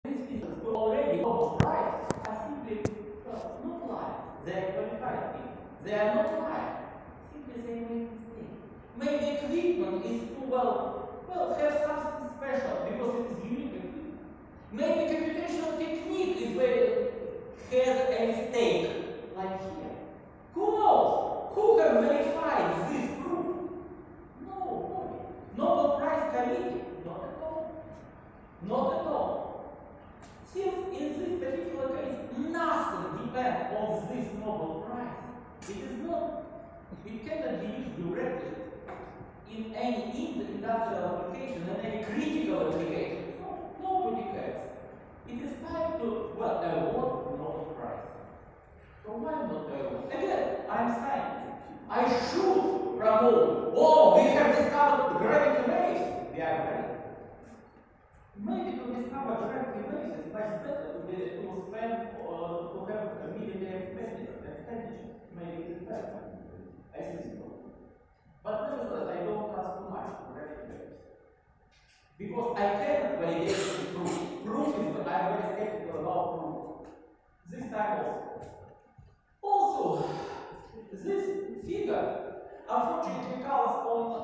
these people who already know right are simply not lies. They are qualified people. They are not lies. Simply they make mistake. Maybe equipment is too well, have something special because it is unique equipment. Maybe computational technique is has a mistake, like here. Who knows? Who has verified this proof? Nobody. Nobel Prize Committee? Not at all. Not at all. Since in this particular case, nothing depends on this Nobel Prize. It is not. It cannot be used directly in any industrial application, in any critical application. So nobody cares. It is time to award Nobel Prize. So why not award? Again, I'm scientist. I should promote. Oh, we have discovered the gravity waves. We are ready. Maybe to discover gravity waves is much better to spend to have a military expenditure. Maybe it is better. I think so. But nevertheless, I don't trust too much on gravity waves. Because I cannot validate the proof. Proof is what I'm very skeptical about proof. This time also, this figure, unfortunately, colors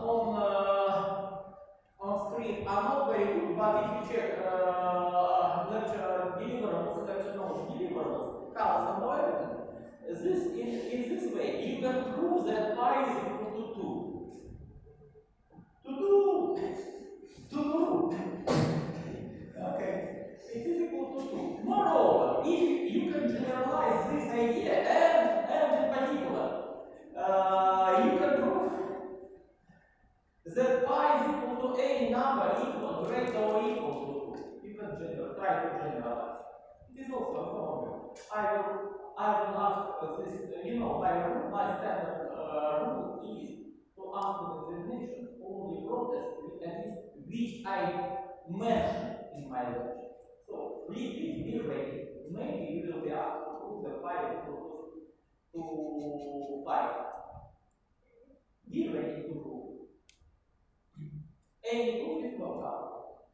on screen are not very good, but if you check lecture deliverables, lecture notes deliverables, colors and everything, in this way, you can prove that pi is equal to 2. To 2. Okay. It is equal to 2. Moreover, if you can generalize this idea, and in particular, you can prove that pi is equal to any number equal, greater or equal to 2. You can try to generalize. It is also a problem. I will ask this, my standard rule is to ask the examination only protests at least which I mentioned in my lecture. So please be ready. Maybe you will be asked to prove the pi is equal to 5. Be ready to prove. Any proof is welcome.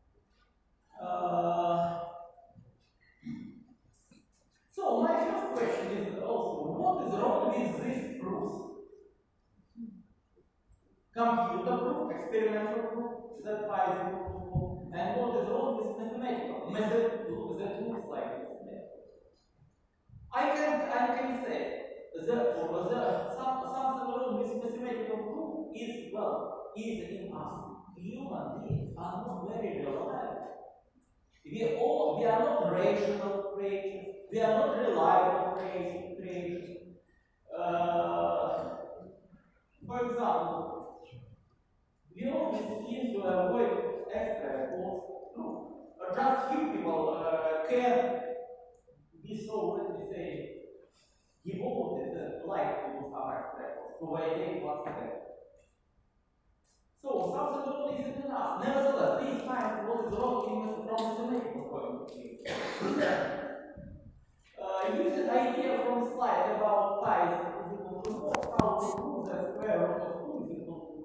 So my first question is also, what is wrong with these proofs? Computer proof, experimental proof, that pi is equal to 4, and what is wrong with mathematical method that looks like this? I can say that something wrong with mathematical proof is in us. Human beings are not very reliable. We are not rational creatures. We are not reliable creatures. For example, we always seem to avoid extra false truth. Just few people can be so, let me say, devoted that like to do some extra false to validate what's there. So something wrong isn't enough. Nevertheless, please find what is wrong from a mathematical point of view.